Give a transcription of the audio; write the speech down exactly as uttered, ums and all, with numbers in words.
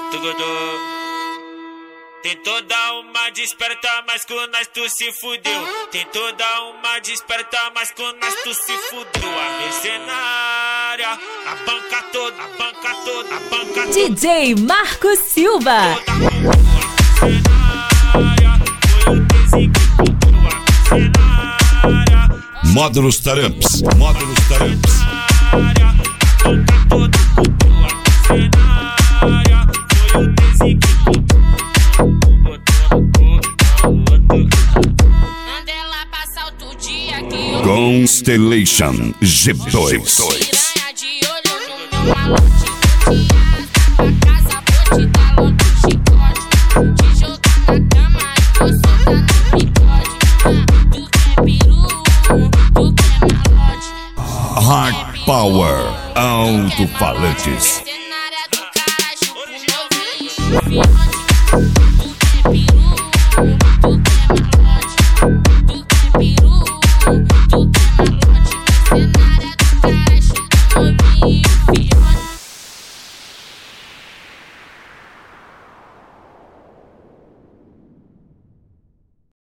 Tentou dar uma desperta, mas com nós tu se fudeu. Tentou dar uma desperta, mas com nós tu se fudeu. A mercenária, a banca toda, a banca toda, a banca toda. D J Marco Silva. Módulos Taramps, Módulos Taramps. Constellation G dois. Hard Power Alto-falantes. Original.